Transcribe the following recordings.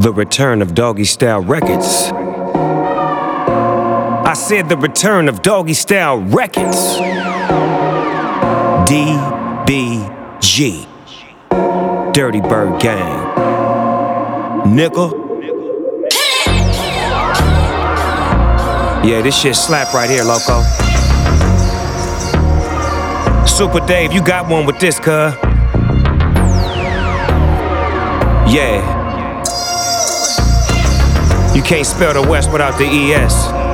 The return of Doggy Style Records. I said the return of Doggy Style Records. DBG. Dirty Bird Gang. Nigga. Yeah, this shit slap right here, loco. Super Dave, you got one with this, cuz. Yeah. You can't spell the West without the ES.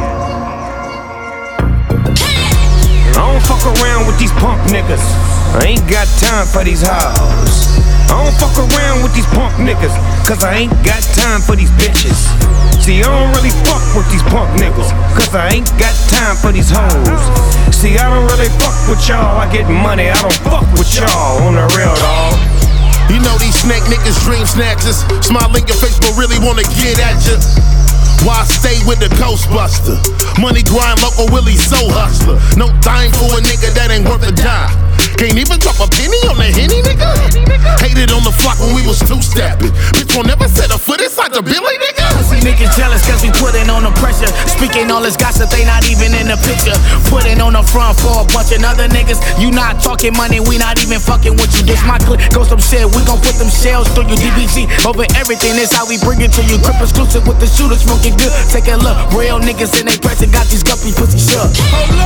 I don't fuck around with these punk niggas. I ain't got time for these hoes. I don't fuck around with these punk niggas, cause I ain't got time for these bitches. See, I don't really fuck with these punk niggas, cause I ain't got time for these hoes. See, I don't really fuck with y'all, I get money, I don't fuck with y'all, on the real, dawg. You know these snake niggas dream snatchers, smile in your face but really wanna get at ya. Why stay with the Ghostbuster? Money grind, local Willie so hustler. No time for a nigga that ain't worth a dime. Can't even drop a penny on the Henny, nigga. Hated on the flock when we was two-stepping. Bitch won't never set a foot inside the Billy, nigga. See niggas jealous cause we putting on the pressure. Speaking all this gossip, they not even in the picture. Putting on the front for a bunch of other niggas. You not talking money, we not even fucking with you. This my clip, go some shit, we gon' put them shells through you. DBG over everything, this how we bring it to you. Crip exclusive with the shooter, smoking good. Take a look, real niggas in they press and got these guppies pussy shook.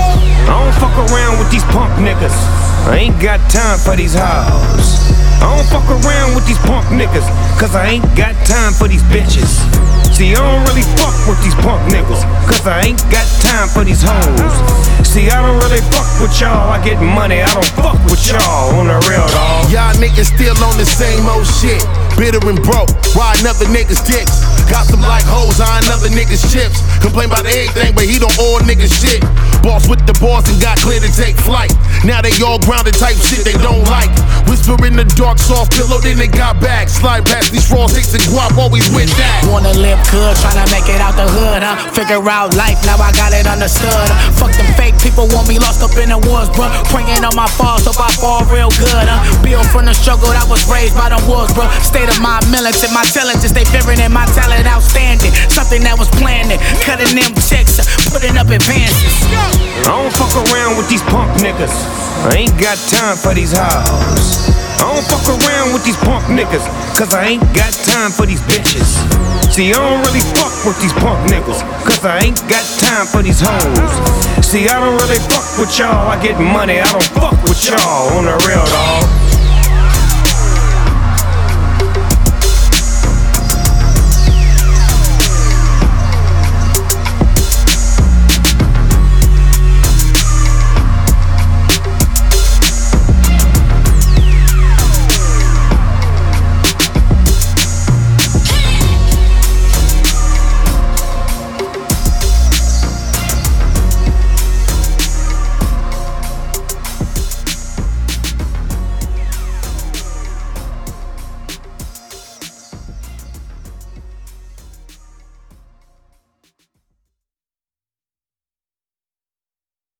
I don't fuck around with these punk niggas. I ain't got time for these hoes. I don't fuck around with these punk niggas, cause I ain't got time for these bitches. See, I don't really fuck with these punk niggas, cause I ain't got time for these hoes. See, I don't really fuck with y'all, I get money, I don't fuck with y'all, on the real, dawg. Y'all niggas still on the same old shit. Bitter and broke, riding other niggas' dicks. Got some like hoes, eyeing other niggas' chips. Complain about everything, but he don't owe niggas shit. Boss with the boss and got clear to take flight. Now they all grounded type shit they don't like. Whisper in the dark, soft pillow, then they got back. Slide past these raw sticks and guap, always with that. Wanna live good, tryna make it out the hood, huh? Figure out life, now I got it understood. Fuck them fake people, want me lost up in the woods, bruh. Praying on my falls, hope I fall real good, huh? Built from the struggle that was raised by the wolves, bruh. State of my militant, my intelligence, they fearing in my talent outstanding. Something that was planned, cutting them checks, putting up advances. I don't fuck around with these punk niggas. I ain't got time for these hoes. I don't fuck around with these punk niggas, cause I ain't got time for these bitches. See, I don't really fuck with these punk niggas, cause I ain't got time for these hoes. See, I don't really fuck with y'all, I get money, I don't fuck with y'all, on the real, dawg.